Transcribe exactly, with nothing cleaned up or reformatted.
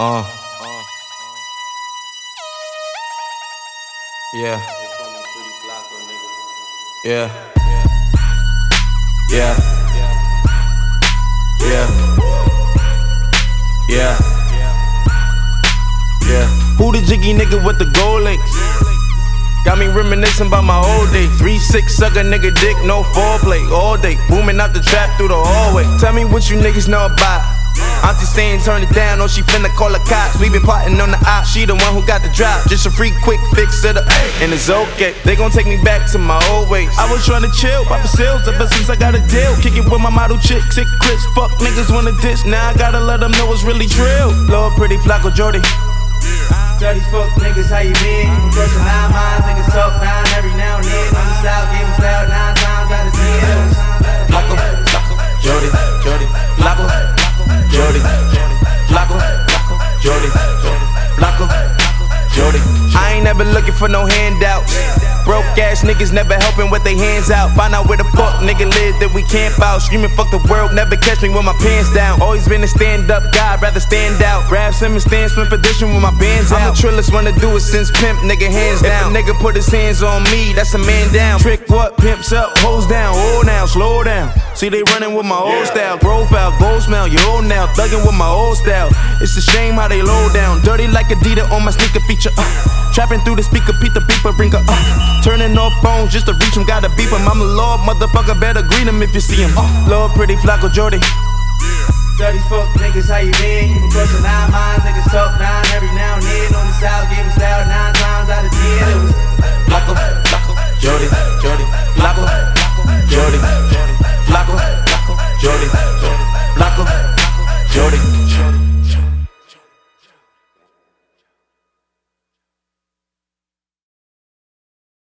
Uh. Yeah. Yeah. Yeah. Yeah. Yeah. Yeah. Who the jiggy nigga with the gold links? Got me reminiscing about my old days. three six suck a nigga dick, no foreplay. All day, booming out the trap through the hallway. Tell me what you niggas know about. Auntie saying turn it down, or she finna call the cops. We been plotting on the op, she the one who got the drop. Just a free quick fix to the and it's okay. They gon' take me back to my old ways. I was tryna chill, pop sales ever since I got a deal. Kick it with my model chick, sick Chris. Fuck niggas wanna diss, now I gotta let them know it's really trill. Lord pretty Flacco Jordy. Dirty fuck niggas, how you been? Crushing nine minds, niggas talk nine every now and then. On the south, gave us loud nine times out of ten. Flacco, Flacco, Jordy, Jordy, Flacco, Jordy, Flacco, Jordy, Flacco, Jordy. I ain't never looking for no handouts. Broke ass niggas never helping with their hands out. Find out where the fuck nigga live that we camp out. Screaming fuck the world, never catch me with my pants down. Always been a stand up guy, rather stand out. Grab some and stand swim for dishing with my bands out. I'm the trillest one to do it since pimp, nigga hands down. If a nigga put his hands on me, that's a man down. Trick what, pimps up, hoes down. Oh now, slow down. See they running with my old style. Profile, gold smell, you old now. Thugging with my old style. It's a shame how they low down. Dirty like Adidas on my sneaker feature. Uh. Trapping through the speaker, Pete the beeper, bring her up. Turning off phones just to reach him, gotta beep him. I'm a lord, motherfucker, better greet him if you see him. Uh, Lord pretty Flacco Jordy. Dirty fuck niggas, how you been? Crushing nine minds, niggas talk nine every now and then. On the south, gave us loud nine times out of ten. Flacco, Flacco, Jordy, Jordy, Flacco, Jordy, Flacco, Jordy.